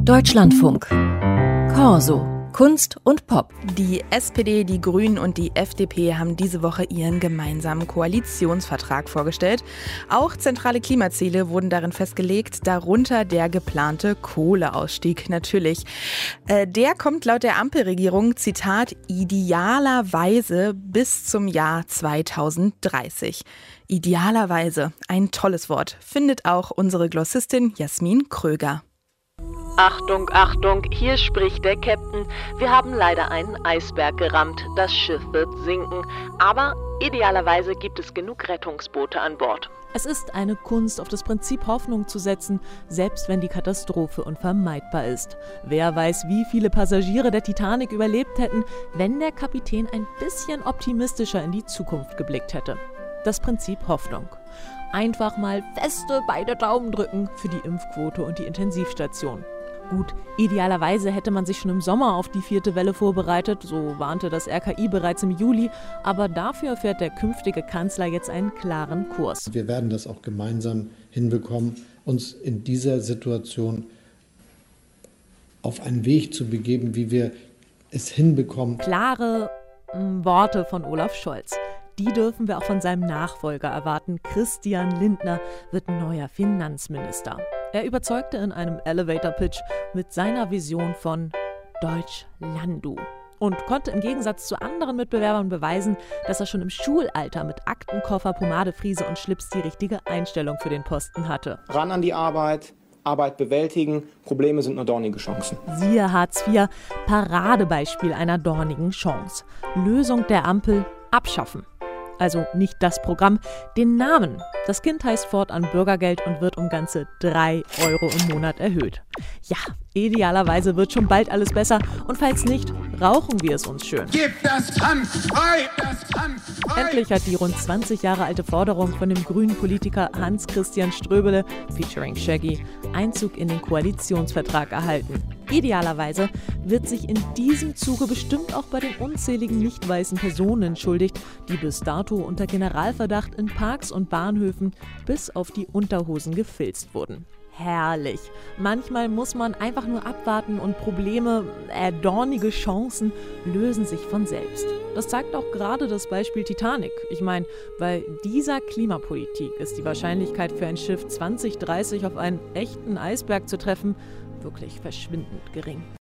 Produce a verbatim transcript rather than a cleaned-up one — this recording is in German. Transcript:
Deutschlandfunk. Corso. Kunst und Pop. Die S P D, die Grünen und die F D P haben diese Woche ihren gemeinsamen Koalitionsvertrag vorgestellt. Auch zentrale Klimaziele wurden darin festgelegt, darunter der geplante Kohleausstieg natürlich. Äh, der kommt laut der Ampelregierung, Zitat, idealerweise bis zum Jahr zweitausenddreißig. Idealerweise, ein tolles Wort, findet auch unsere Glossistin Jasmin Kröger. Achtung, Achtung, hier spricht der Captain. Wir haben leider einen Eisberg gerammt. Das Schiff wird sinken. Aber idealerweise gibt es genug Rettungsboote an Bord. Es ist eine Kunst, auf das Prinzip Hoffnung zu setzen, selbst wenn die Katastrophe unvermeidbar ist. Wer weiß, wie viele Passagiere der Titanic überlebt hätten, wenn der Kapitän ein bisschen optimistischer in die Zukunft geblickt hätte. Das Prinzip Hoffnung. Einfach mal feste beide Daumen drücken für die Impfquote und die Intensivstation. Gut, idealerweise hätte man sich schon im Sommer auf die vierte Welle vorbereitet, so warnte das R K I bereits im Juli, aber dafür fährt der künftige Kanzler jetzt einen klaren Kurs. Wir werden das auch gemeinsam hinbekommen, uns in dieser Situation auf einen Weg zu begeben, wie wir es hinbekommen. Klare mh, Worte von Olaf Scholz. Die dürfen wir auch von seinem Nachfolger erwarten. Christian Lindner wird neuer Finanzminister. Er überzeugte in einem Elevator-Pitch mit seiner Vision von Deutschlandu und konnte im Gegensatz zu anderen Mitbewerbern beweisen, dass er schon im Schulalter mit Aktenkoffer, Pomadefriese und Schlips die richtige Einstellung für den Posten hatte. Ran an die Arbeit, Arbeit bewältigen, Probleme sind nur dornige Chancen. Siehe Hartz vier, Paradebeispiel einer dornigen Chance. Lösung der Ampel, abschaffen. Also nicht das Programm, den Namen. Das Kind heißt fortan Bürgergeld und wird um ganze drei Euro im Monat erhöht. Ja, idealerweise wird schon bald alles besser und falls nicht, rauchen wir es uns schön. Gib das Hanf frei! Das Hanf frei! Endlich hat die rund zwanzig Jahre alte Forderung von dem grünen Politiker Hans-Christian Ströbele, featuring Shaggy, Einzug in den Koalitionsvertrag erhalten. Idealerweise wird sich in diesem Zuge bestimmt auch bei den unzähligen nicht weißen Personen entschuldigt, die bis dato unter Generalverdacht in Parks und Bahnhöfen bis auf die Unterhosen gefilzt wurden. Herrlich. Manchmal muss man einfach nur abwarten und Probleme, äh, dornige Chancen lösen sich von selbst. Das zeigt auch gerade das Beispiel Titanic. Ich meine, bei dieser Klimapolitik ist die Wahrscheinlichkeit für ein Schiff zwanzig dreißig auf einen echten Eisberg zu treffen wirklich verschwindend gering.